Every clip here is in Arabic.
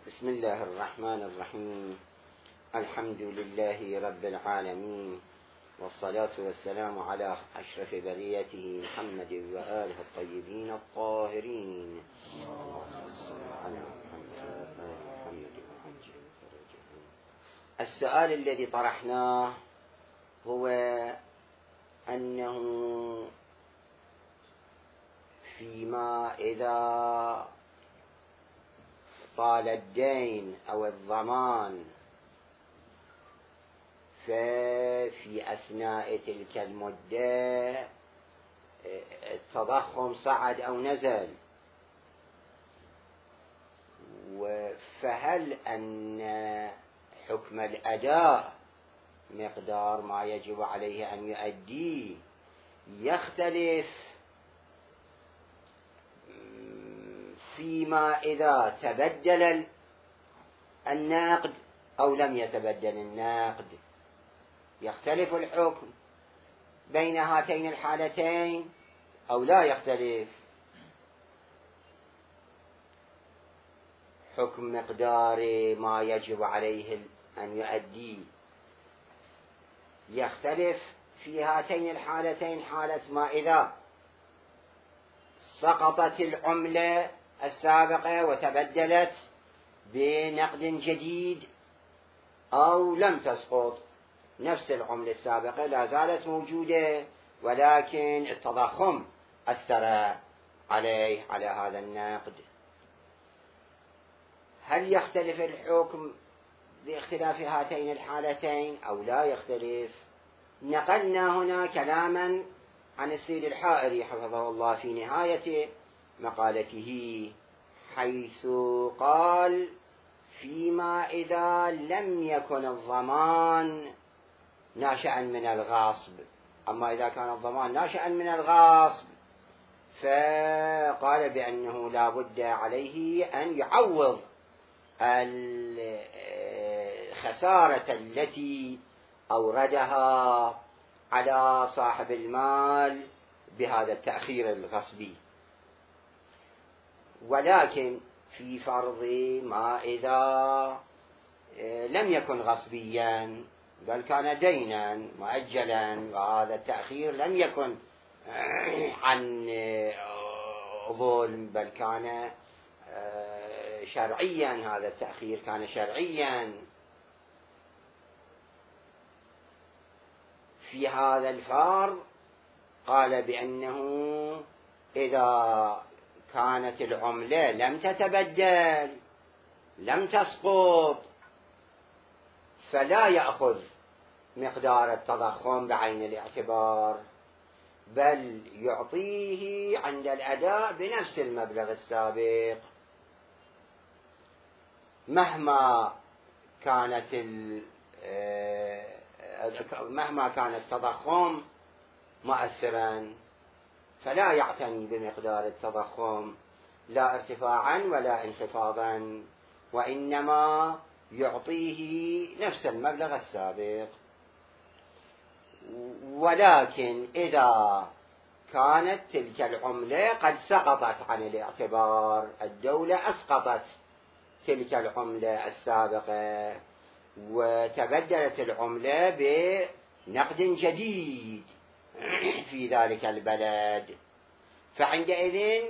بسم الله الرحمن الرحيم. الحمد لله رب العالمين، والصلاة والسلام على أشرف بريته محمد وآله الطيبين الطاهرين. السؤال الذي طرحناه هو أنه فيما إذا طال الدين أو الضمان ففي أثناء تلك المدة التضخم صعد أو نزل، فهل أن حكم الأداء مقدار ما يجب عليه أن يؤديه يختلف فيما إذا تبدل النقد أو لم يتبدل النقد؟ يختلف الحكم بين هاتين الحالتين أو لا يختلف؟ حكم مقدار ما يجب عليه أن يؤدي يختلف في هاتين الحالتين، حالة ما إذا سقطت العملة السابقة وتبدلت بنقد جديد، أو لم تسقط نفس العملة السابقة لا زالت موجودة ولكن التضخم أثر عليه على هذا النقد. هل يختلف الحكم باختلاف هاتين الحالتين أو لا يختلف؟ نقلنا هنا كلاما عن السيد الحائري حفظه الله في نهاية مقالته، حيث قال فيما إذا لم يكن الضمان ناشئا من الغصب. أما إذا كان الضمان ناشئا من الغصب فقال بأنه لا بد عليه أن يعوض الخسارة التي أوردها على صاحب المال بهذا التأخير الغصبي. ولكن في فرض ما إذا لم يكن غصبيا بل كان دينا مؤجلا، وهذا التأخير لم يكن عن ظلم بل كان شرعيا، هذا التأخير كان شرعيا. في هذا الفرض قال بأنه إذا كانت العملة لم تتبدل لم تسقط فلا يأخذ مقدار التضخم بعين الاعتبار، بل يعطيه عند الأداء بنفس المبلغ السابق مهما كان التضخم مؤثرا، فلا يعتني بمقدار التضخم لا ارتفاعا ولا انخفاضا، وإنما يعطيه نفس المبلغ السابق. ولكن إذا كانت تلك العملة قد سقطت عن الاعتبار، الدولة أسقطت تلك العملة السابقة وتبدلت العملة بنقد جديد في ذلك البلد، فعندئذ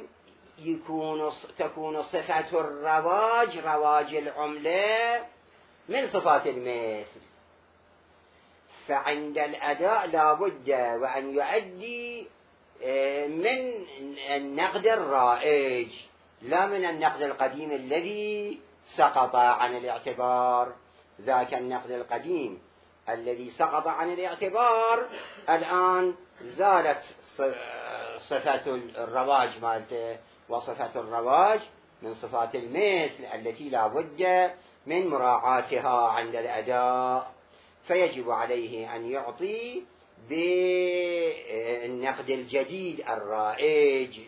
تكون صفة الرواج رواج العملة من صفات المثل، فعند الأداء لا بد وأن يؤدي من النقد الرائج لا من النقد القديم الذي سقط عن الاعتبار. ذاك النقد القديم الذي سقط عن الاعتبار الآن زالت صفة الرواج مالته، وصفة الرواج من صفات المثل التي لا بد من مراعاتها عند الأداء، فيجب عليه أن يعطي بالنقد الجديد الرائج.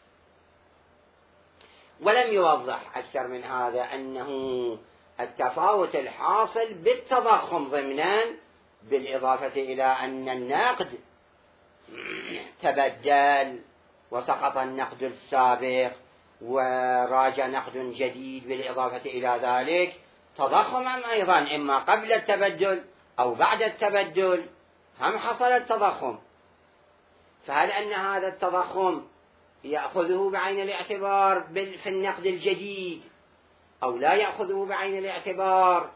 ولم يوضح أكثر من هذا أنه التفاوت الحاصل بالتضخم ضمنا، بالإضافة إلى أن النقد تبدل وسقط النقد السابق، وراج نقد جديد بالإضافة إلى ذلك تضخما أيضا، إما قبل التبدل أو بعد التبدل هم حصل التضخم. فهل أن هذا التضخم يأخذه بعين الاعتبار في النقد الجديد أو لا يأخذه بعين الاعتبار؟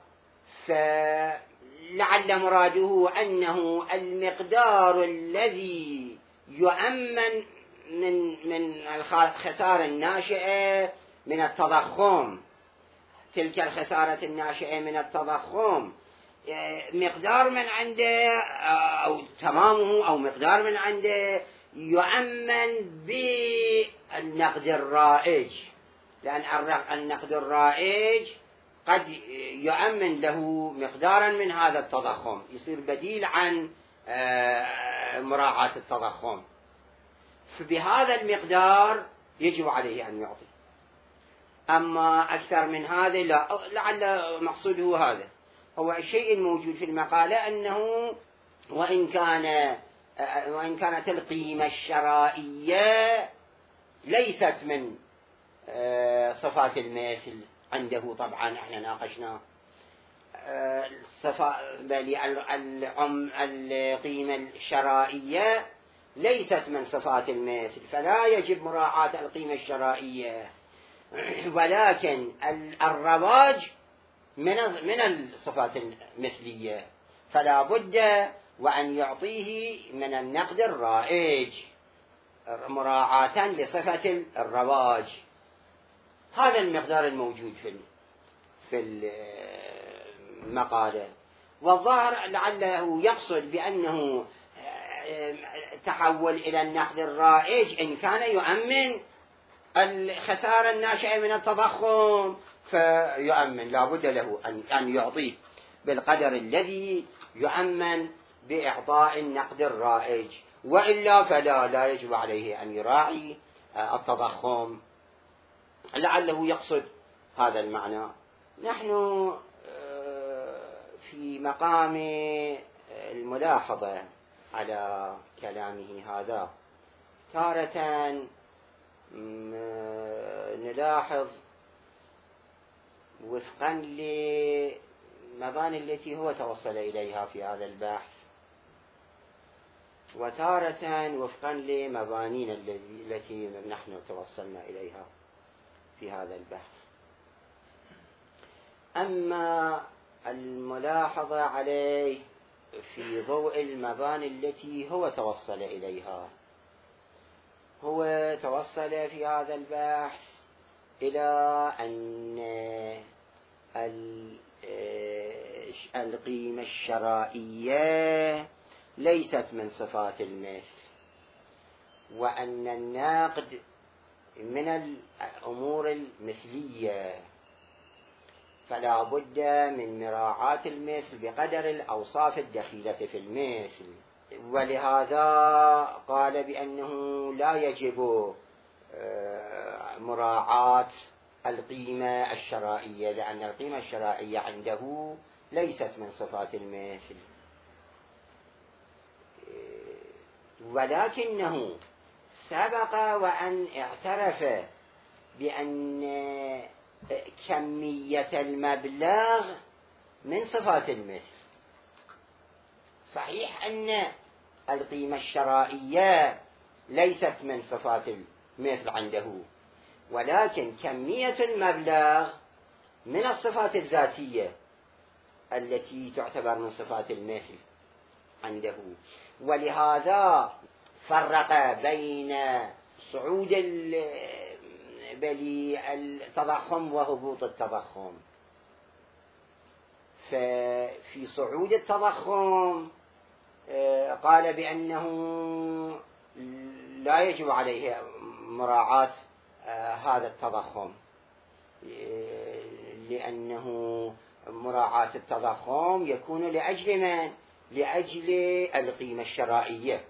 فلعل مراده أنه المقدار الذي يؤمن من الخسارة الناشئة من التضخم، تلك الخسارة الناشئة من التضخم مقدار من عنده أو تمامه أو مقدار من عنده يؤمن بالنقد الرائج، لأن النقد الرائج قد يؤمن له مقدارا من هذا التضخم، يصير بديل عن مراعاة التضخم، فبهذا المقدار يجب عليه أن يعطي. أما أكثر من هذا لا، لعل مقصوده هذا. هو الشيء الموجود في المقالة أنه وإن كانت القيمة الشرائية ليست من صفات المثل عنده، طبعا احنا ناقشنا بل القيمة الشرائية ليست من صفات المثل، فلا يجب مراعاة القيمة الشرائية، ولكن الرواج من الصفات المثلية، فلا بد وأن يعطيه من النقد الرائج مراعاة لصفة الرواج. هذا المقدار الموجود في المقالة. والظاهر لعله يقصد بأنه تحول إلى النقد الرائج إن كان يؤمن الخسارة الناشئة من التضخم، فيؤمن لا بد له أن يعطيه بالقدر الذي يؤمن بإعطاء النقد الرائج، وإلا فلا لا يجب عليه أن يراعي التضخم. لعله يقصد هذا المعنى. نحن في مقام الملاحظة على كلامه هذا تارة نلاحظ وفقا لمباني التي هو توصل إليها في هذا البحث، وتارة وفقا لمبانينا التي نحن توصلنا إليها في هذا البحث. أما الملاحظة عليه في ضوء المباني التي هو توصل إليها، هو توصل في هذا البحث إلى أن القيمة الشرائية ليست من صفات المثل، وأن النقد من الأمور المثلية، فلا بد من مراعاة المثل بقدر الأوصاف الدخيلة في المثل. ولهذا قال بأنه لا يجب مراعاة القيمة الشرائية، لأن القيمة الشرائية عنده ليست من صفات المثل، ولكنه سبق وأن اعترف بأن كمية المبلغ من صفات المثل. صحيح أن القيمة الشرائية ليست من صفات المثل عنده، ولكن كمية المبلغ من الصفات الذاتية التي تعتبر من صفات المثل عنده. ولهذا فرق بين صعود التضخم وهبوط التضخم. ففي صعود التضخم قال بأنه لا يجب عليه مراعاة هذا التضخم، لأنه مراعاة التضخم يكون لأجل من؟ لأجل القيمة الشرائية،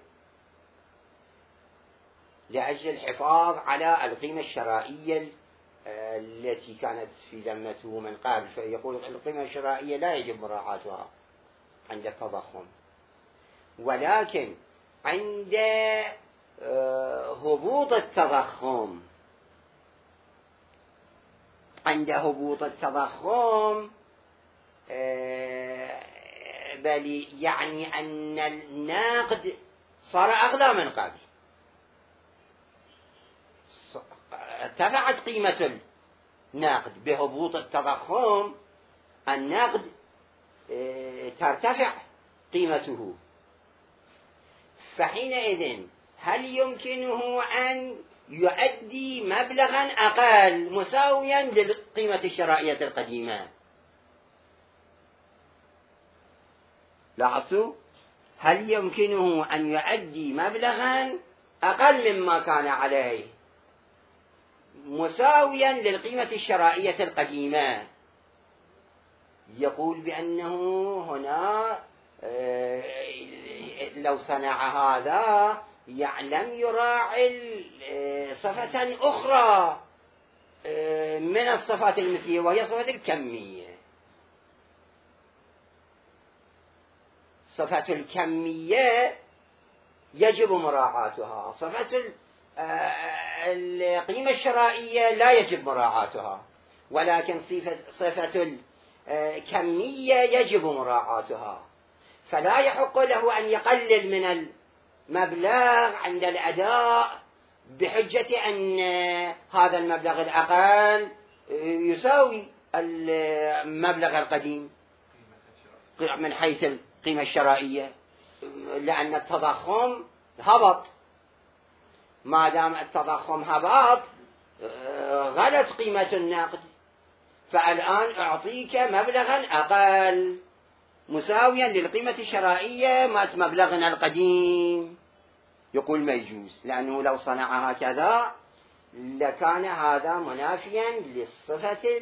لأجل الحفاظ على القيمة الشرائية التي كانت في ذمته من قبل. فيقول القيمة الشرائية لا يجب مراعاتها عند التضخم، ولكن عند هبوط التضخم عند هبوط التضخم، بل يعني أن النقد صار أغلى من قبل، ارتفعت قيمة النقد بهبوط التضخم، النقد ترتفع قيمته. فحينئذ هل يمكنه أن يؤدي مبلغا أقل مساويا للقيمة الشرائية القديمة؟ لاحظوا، هل يمكنه أن يؤدي مبلغا أقل مما كان عليه مساويا للقيمة الشرائية القديمة؟ يقول بأنه هنا لو صنع هذا لم يراعي صفة أخرى من الصفات المثلية، وهي صفة الكمية. صفة الكمية يجب مراعاتها، صفة القيمة الشرائية لا يجب مراعاتها، ولكن صفة الكمية يجب مراعاتها. فلا يحق له أن يقلل من المبلغ عند الأداء بحجة أن هذا المبلغ الأقل يساوي المبلغ القديم من حيث القيمة الشرائية، لأن التضخم هبط. ما دام التضخم هبط غلت قيمة النقد، فالآن أعطيك مبلغا أقل مساويا للقيمة الشرائية مات مبلغنا القديم. يقول ما يجوز، لأنه لو صنع هكذا لكان هذا منافيا للصفة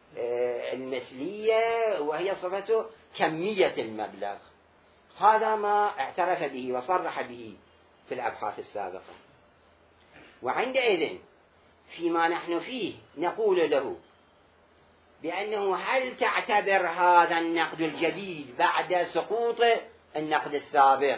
المثلية، وهي صفة كمية المبلغ. هذا ما اعترف به وصرح به في الأبحاث السابقة. وعندئذ فيما نحن فيه نقول له بأنه هل تعتبر هذا النقد الجديد بعد سقوط النقد السابق،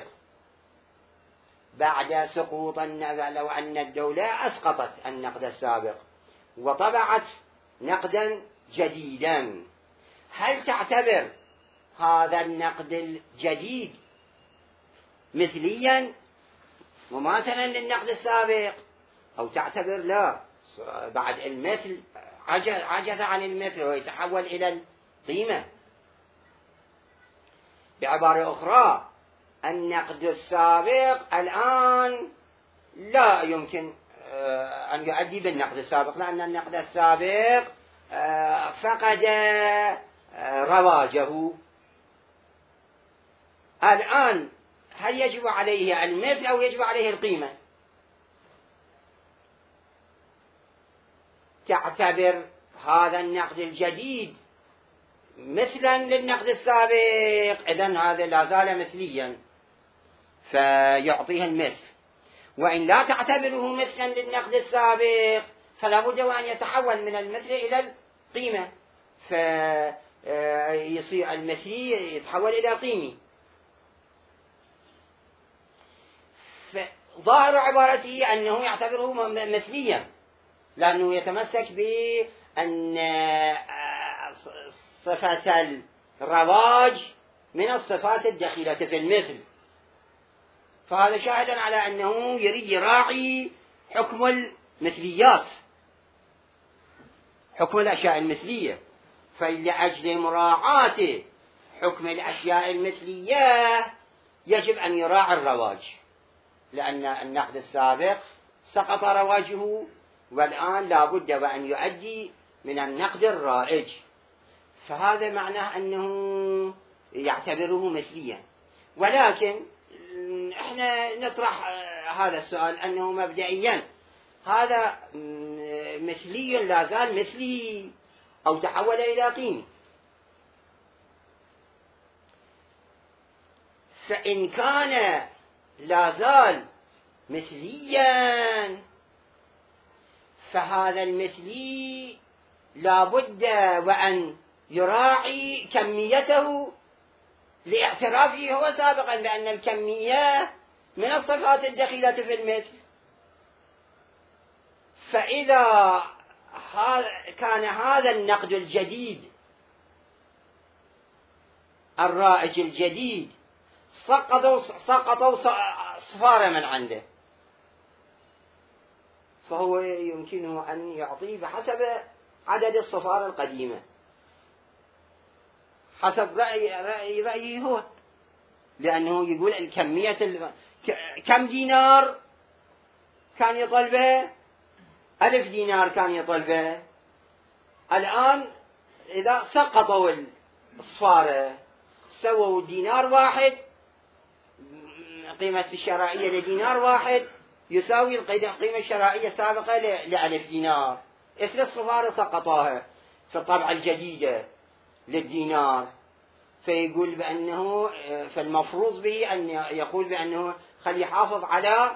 بعد سقوط لو أن الدولة أسقطت النقد السابق وطبعت نقدا جديدا، هل تعتبر هذا النقد الجديد مثليا مماثلا للنقد السابق، أو تعتبر لا بعد المثل عجز عن المثل ويتحول إلى القيمة؟ بعبارة أخرى، النقد السابق الآن لا يمكن أن يؤدي بالنقد السابق، لأن النقد السابق فقد رواجه. الآن هل يجب عليه المثل أو يجب عليه القيمة؟ تعتبر هذا النقد الجديد مثلا للنقد السابق، إذن هذا لا زال مثليا فيعطيها المثل. وإن لا تعتبره مثلا للنقد السابق فلا بد أن يتحول من المثل إلى القيمة، فيصير المثلي يتحول إلى قيمي. فظاهر عبارته أنه يعتبره مثليا، لأنه يتمسك بأن صفة الرواج من الصفات الدخيلة في المثل، فهذا شاهدا على أنه يريد يراعي حكم المثليات، حكم الأشياء المثلية. فلأجل مراعاة حكم الأشياء المثلية يجب أن يراعي الرواج، لأن النقد السابق سقط رواجه، والآن لا بد وأن يؤدي من النقد الرائج. فهذا معناه أنه يعتبره مثليا. ولكن احنا نطرح هذا السؤال أنه مبدئيا هذا مثلي لا زال مثلي أو تحول إلى قيمي؟ فإن كان لا زال مثليا فهذا المثلي لا بد وأن يراعي كميته، لاعترافه هو سابقا بأن الكمية من الصفات الدخيلة في المثل. فإذا كان هذا النقد الجديد الرائج الجديد سقطوا صفارة من عنده، فهو يمكنه أن يعطيه بحسب عدد الصفار القديمة، حسب رأيه هو، لأنه يقول الكمية كم دينار كان يطلبه؟ 1000 دينار كان يطلبه. الآن إذا سقطوا الصفارة سووا دينار واحد، قيمة الشرائية لدينار واحد يساوي القيمة الشرائية السابقة ل1000 دينار. إثل الصفارة سقطوها في الطبعة الجديدة للدينار، فيقول بأنه فالمفروض به أن يقول بأنه خلي يحافظ على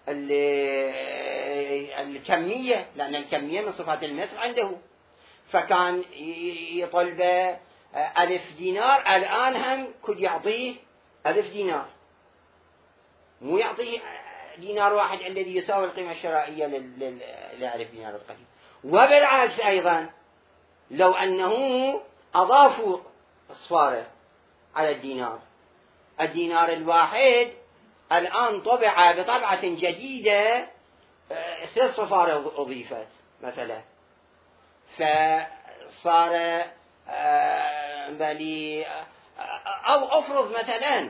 الكمية، لأن الكمية من صفات المثل عنده، فكان يطلب 1000 دينار، الآن هم كد يعطيه 1000 دينار، مو يعطيه دينار واحد الذي يساوي القيمة الشرائية ل1000 دينار القديم. وبالعكس أيضا لو أنه أضافوا الصفارة على الدينار الواحد الآن طبع بطبعة جديدة 3 صفارة أضيفت مثلا، فصار بلي أو أفرض مثلا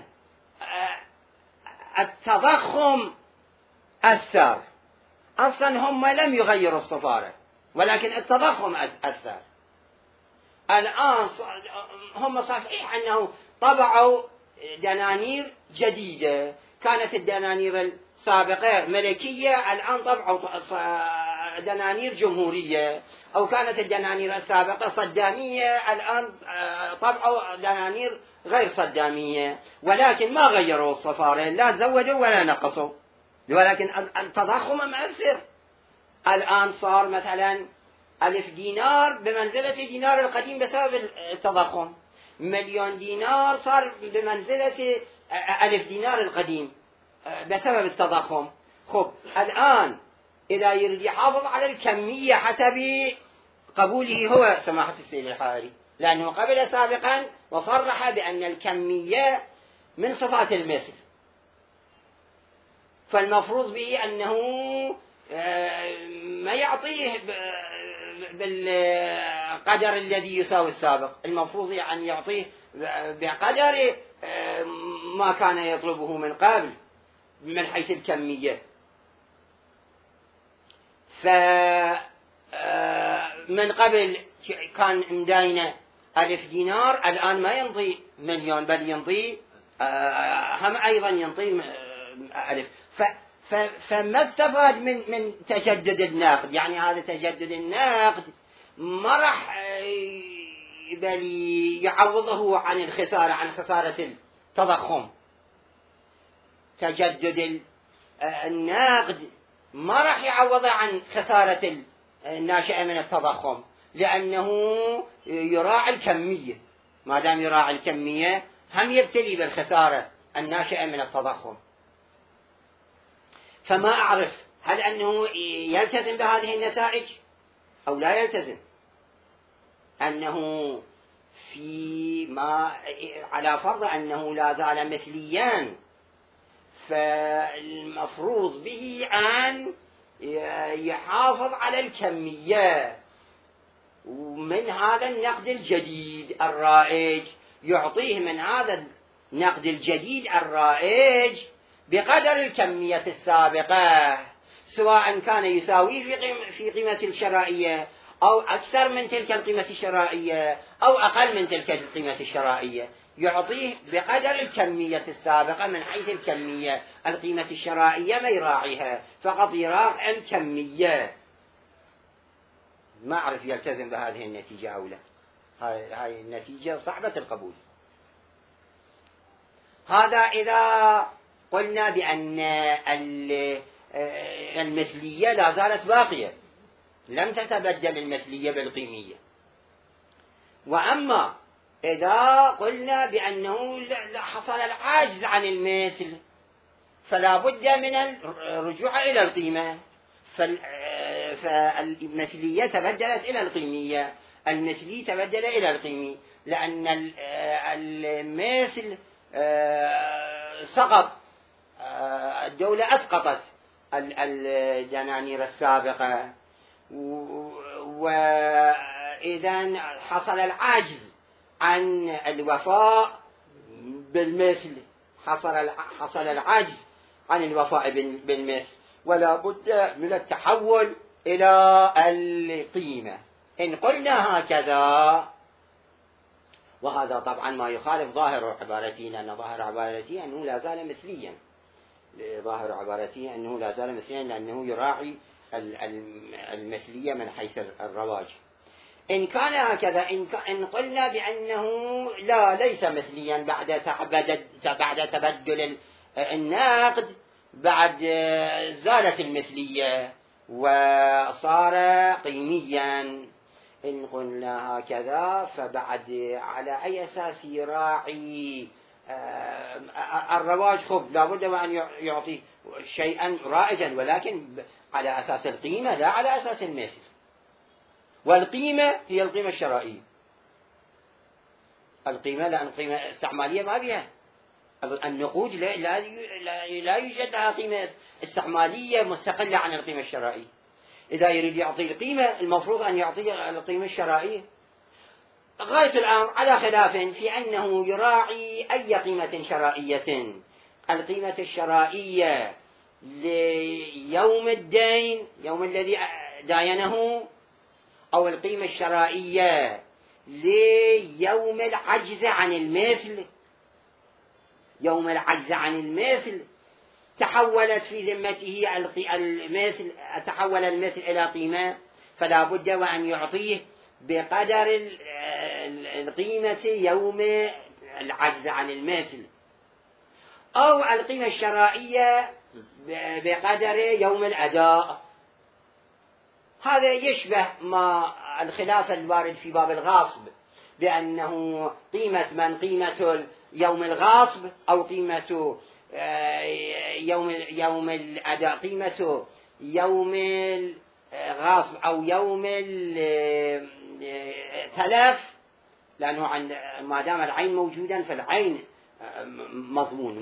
التضخم أثر، أصلا هم لم يغيروا الصفارة ولكن التضخم أثر. الآن هم صحيح أنه طبعوا دنانير جديدة، كانت الدنانير السابقة ملكية، الآن طبعوا دنانير جمهورية، أو كانت الدنانير السابقة صدامية، الآن طبعوا دنانير غير صدامية، ولكن ما غيروا الصفارة، لا زودوا ولا نقصوا، ولكن التضخم مؤثر. الآن صار مثلا 1000 دينار بمنزلة دينار القديم بسبب التضخم، 1,000,000 دينار صار بمنزلة 1000 دينار القديم بسبب التضخم. خب الآن إذا يريد يحافظ على الكمية حسب قبوله هو سماحة السيد الحاري، لأنه قبل سابقا وصرح بأن الكمية من صفات المثل، فالمفروض به أنه ما يعطيه بالقدر الذي يساوي السابق، المفروض أن يعطيه بقدر ما كان يطلبه من قبل من حيث الكمية. فمن قبل كان مداينة 1000 دينار، الآن ما ينطي 1,000,000 بل ينطي هم أيضا ينطي 1000. فما استفاد من تجدد النقد؟ يعني هذا تجدد النقد ما راح بل يعوضه عن الخسارة، عن خسارة التضخم. تجدد النقد ما راح يعوضه عن خسارة الناشئة من التضخم، لأنه يراعي الكمية، ما دام يراعي الكمية هم يبتلي بالخسارة الناشئة من التضخم. فما أعرف هل أنه يلتزم بهذه النتائج أو لا يلتزم، أنه على فرض أنه لا زال مثليا، فالمفروض به أن يحافظ على الكمية، ومن هذا النقد الجديد الرائج يعطيه من هذا النقد الجديد الرائج بقدر الكمية السابقة، سواء كان يساوي في قيمة الشرائية أو أكثر من تلك القيمة الشرائية أو أقل من تلك القيمة الشرائية، يعطيه بقدر الكمية السابقة من حيث الكمية. القيمة الشرائية ما يراعيها، فقط يراعي الكمية. ما أعرف يلتزم بهذه النتيجة أو لا، هاي النتيجة صعبة القبول. هذا إذا قلنا بأن المثلية لا زالت باقية، لم تتبدل المثلية بالقيمية. وأما إذا قلنا بأنه حصل العجز عن المثل فلا بد من الرجوع إلى القيمة، فالمثلية تبدلت إلى القيمية، المثلي تبدل إلى القيمي، لأن المثل سقط، الدولة أسقطت الدنانير السابقة، وإذا حصل العجز عن الوفاء بالمثل، حصل العجز عن الوفاء بالمثل، ولا بد من التحول إلى القيمة. إن قلنا هكذا، وهذا طبعا ما يخالف ظاهر عبارتي، لأن ظاهر عبارتي أنه لا زال مثليا، ظاهر عبارتي أنه لا زال مثليا لأنه يراعي المثلية من حيث الرواج. إن كان هكذا، إن قلنا بأنه ليس مثليا بعد تبدل النقد، بعد زالت المثلية وصار قيميا، إن قلنا هكذا فبعد على أي أساس يراعي الرواج؟ خب لابد وأن يعطي شيئا رائجا، ولكن على أساس القيمة لا على أساس المثل، والقيمة هي القيمة الشرائية. القيمة لأن القيمة استعمالية ما بها، النقود لا يوجد لها قيمة استعمالية مستقلة عن القيمة الشرائية. إذا يريد يعطي القيمة المفروض أن يعطي القيمة الشرائية. غاية الأمر على خلاف في أنه يراعي أي قيمة شرائية، القيمة الشرائية ليوم الدين، يوم الذي داينه، أو القيمة الشرائية ليوم العجز عن المثل. يوم العجز عن المثل تحولت في ذمته المثل، تحول المثل إلى قيمة، فلا بد وأن يعطيه بقدر القيمة يوم العجز عن المثل، أو القيمة الشرائية بقدر يوم الأداء. هذا يشبه ما الخلاف الوارد في باب الغاصب، بأنه قيمة يوم الغاصب أو قيمة يوم الأداء، قيمة يوم الغاصب أو يوم التلف، لأنه ما دام العين موجودا فالعين مضمون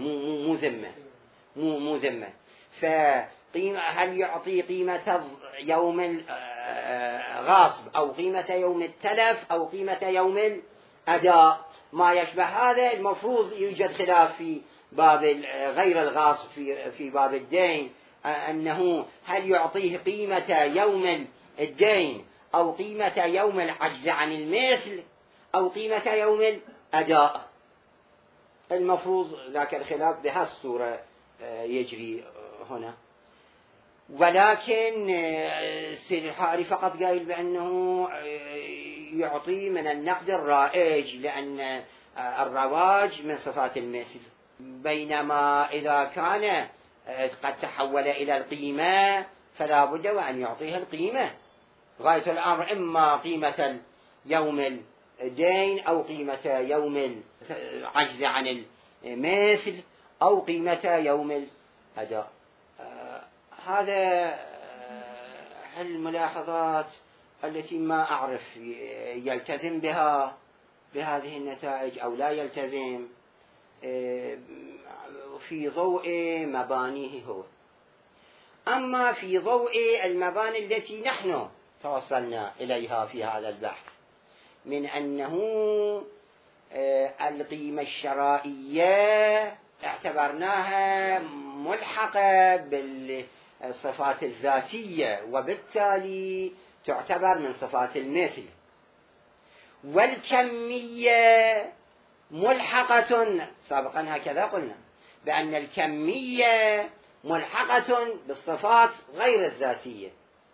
مو ذمة. هل يعطي قيمة يوم الغاصب أو قيمة يوم التلف أو قيمة يوم الأداء؟ ما يشبه هذا المفروض يوجد خلاف في باب غير الغاصب في باب الدين، أنه هل يعطيه قيمة يوم الدين أو قيمة يوم العجز عن المثل أو قيمة يوم الأداء. المفروض ذاك الخلاف بهالصورة يجري هنا. ولكن السيد الحائري فقط قال بأنه يعطي من النقد الرائج، لأن الرواج من صفات المثل، بينما إذا كان قد تحول إلى القيمة فلا بد وأن يعطيها القيمة. غاية الأمر إما قيمة يوم الدين أو قيمة يوم العجز عن المثل أو قيمة يوم الأداء. هذا الملاحظات التي ما أعرف يلتزم بها بهذه النتائج أو لا يلتزم في ضوء مبانيه هو. أما في ضوء المباني التي نحن توصلنا إليها في هذا البحث، من أنه القيمة الشرائية اعتبرناها ملحقة بالصفات الذاتية، وبالتالي تعتبر من صفات المثل، والكمية ملحقة، سابقا هكذا قلنا بأن الكمية ملحقة بالصفات غير الذاتية،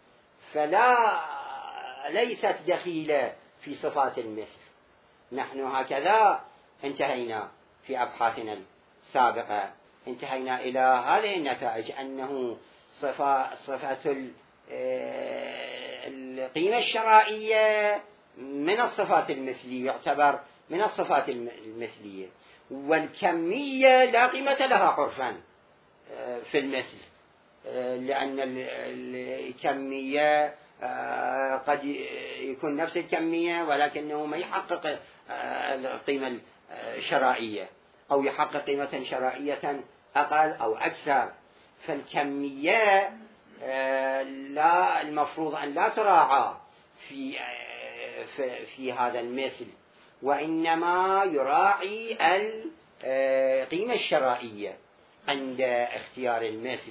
ليست دخيلة في صفات المثل. نحن هكذا انتهينا في أبحاثنا السابقة، انتهينا إلى هذه النتائج، أنه صفة القيمة الشرائية من الصفات المثلية، يعتبر من الصفات المثلية، والكمية لا قيمة لها عرفا في المثل، لأن الكمية قد يكون نفس الكمية ولكنه ما يحقق القيمة الشرائية، أو يحقق قيمة شرائية أقل أو أكثر. فالكمية لا المفروض أن لا تراعى في هذا المثل، وإنما يراعي القيمة الشرائية عند اختيار المثل.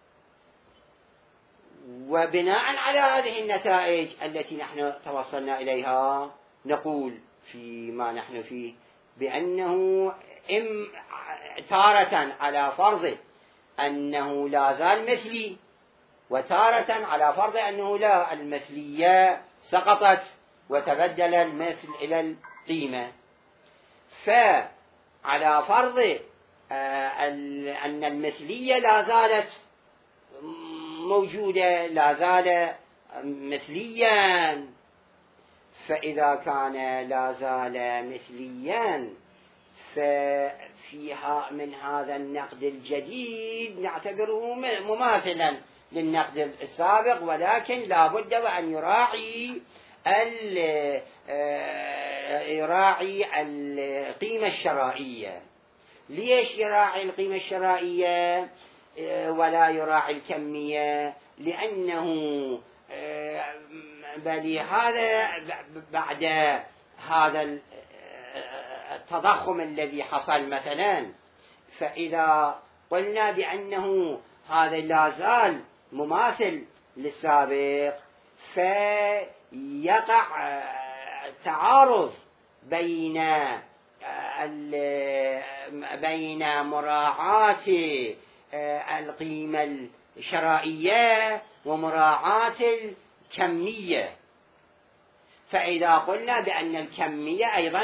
وبناء على هذه النتائج التي نحن توصلنا إليها نقول فيما نحن فيه بأنه تارة على فرض أنه لا زال مثلي، وتارة على فرض أنه لا، المثلية سقطت وتبدل المثل إلى القيمة. فعلى فرض أن المثلية لا زالت موجودة، لا زال مثليا، فإذا كان لا زال مثليا ففيها من هذا النقد الجديد نعتبره مماثلا للنقد السابق، ولكن لا بد وأن يراعي القيمة الشرائية. ليش يراعي القيمة الشرائية ولا يراعي الكمية؟ لأنه هذا بعد هذا التضخم الذي حصل مثلا، فإذا قلنا بأنه هذا لا زال مماثل للسابق فيقع تعارض بين مراعاة القيمة الشرائية ومراعاة الكمية. فإذا قلنا بأن الكمية أيضا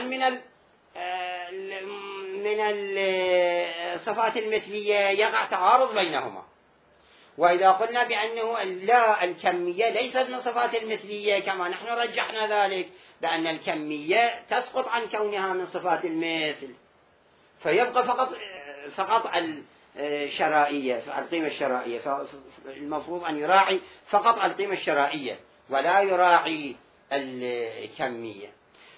من الصفات المثلية يقع تعارض بينهما، وإذا قلنا بأنه لا، الكمية ليست من صفات المثلية كما نحن رجحنا ذلك، بأن الكمية تسقط عن كونها من صفات المثل، فيبقى فقط الشرائية، القيمة الشرائية. فالمفروض أن يراعي فقط القيمة الشرائية ولا يراعي الكمية.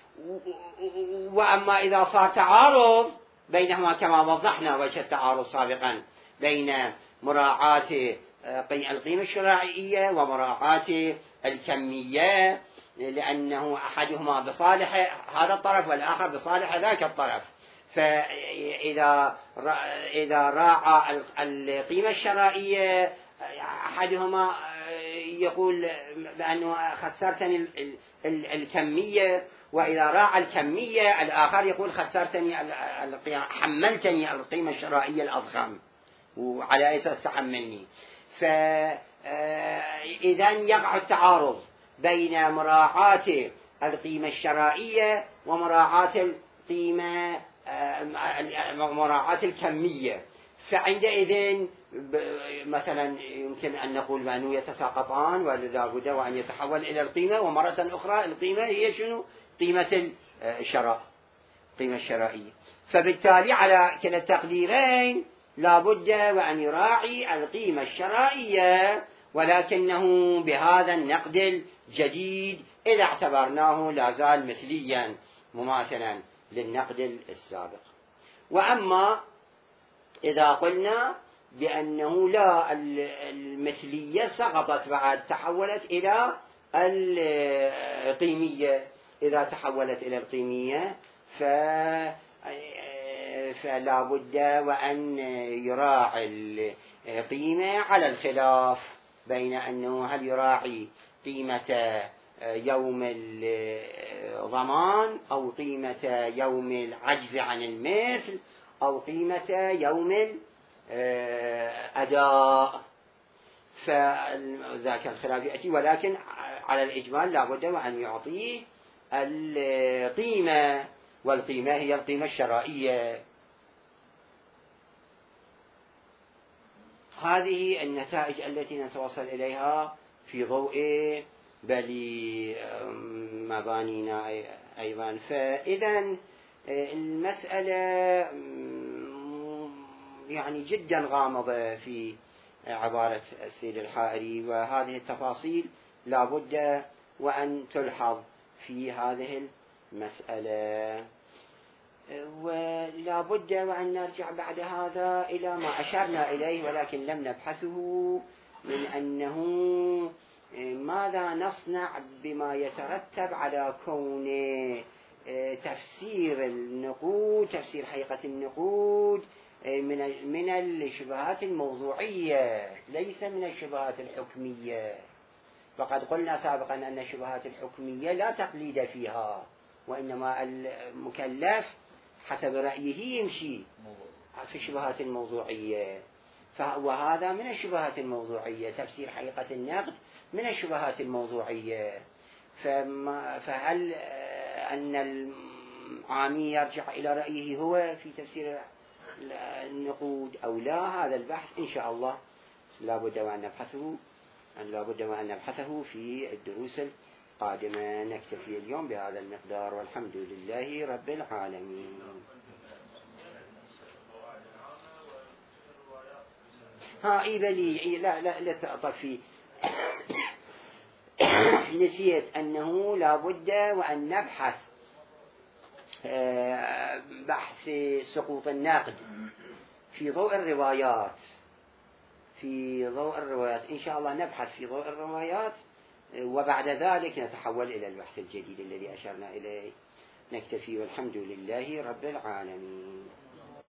وأما إذا صار تعارض بينهما كما وضحنا وجه التعارض سابقا بين مراعاة القيمة الشرائية ومراعاة الكمية، لأنه أحدهما بصالح هذا الطرف والآخر بصالح ذاك الطرف، فإذا راعى القيمة الشرائية أحدهما يقول بأنه خسرتني الكمية، وإذا راعى الكمية الآخر يقول خسرتني حملتني القيمة الشرائية الأضخم وعلى أساس تحملني. فإذا يقع التعارض بين مراعاة القيمة الشرائية ومراعاة مراعاة الكمية. فعندئذ مثلا يمكن أن نقول بأنه يتساقطان ولا بد وأن يتحول إلى القيمة، ومرة أخرى القيمة هي شنو؟ قيمة الشراء، قيمة الشرائية. فبالتالي على كلا التقديرين لا بد وأن يراعي القيمة الشرائية، ولكنه بهذا النقد الجديد إذا اعتبرناه لا زال مثليا مماثلا للنقد السابق. وأما إذا قلنا بأنه لا، المثلية سقطت بعد تحولت إلى القيمية، إذا تحولت إلى القيمية فلا بد وأن يراعي القيمة على الخلاف بين أنه هل يراعي قيمة يوم الضمان أو قيمة يوم العجز عن المثل أو قيمة يوم الأداء، فذاك الخلاف يأتي، ولكن على الإجمال لا بد وأن يعطيه القيمة، والقيمة هي القيمة الشرائية. هذه النتائج التي نتوصل إليها في ضوء مبانينا أيضا. فإذا المسألة يعني جدا غامضة في عبارة السيد الحائري. وهذه التفاصيل لا بد وأن تلحظ في هذه المسألة. ولا بد وأن نرجع بعد هذا إلى ما أشرنا إليه ولكن لم نبحثه، من أنه ماذا نصنع بما يترتب على كون تفسير النقود، تفسير حقيقة النقود من الشبهات الموضوعية ليس من الشبهات الحكمية. فقد قلنا سابقا أن الشبهات الحكمية لا تقليد فيها، وإنما المكلف حسب رأيه يمشي في الشبهات الموضوعية. وهذا من الشبهات الموضوعية، تفسير حقيقة النقد من الشبهات الموضوعية. فهل أن العامي يرجع إلى رأيه هو في تفسير النقود أو لا؟ هذا البحث إن شاء الله لا بد وأن نبحثه في الدروس القادمة. نكتفي اليوم بهذا المقدار والحمد لله رب العالمين. إيبلي لا تطفي. نسيت أنه لا بد وأن نبحث بحث سقوط النقد في ضوء الروايات. إن شاء الله نبحث في ضوء الروايات، وبعد ذلك نتحول إلى البحث الجديد الذي أشرنا إليه. نكتفي والحمد لله رب العالمين.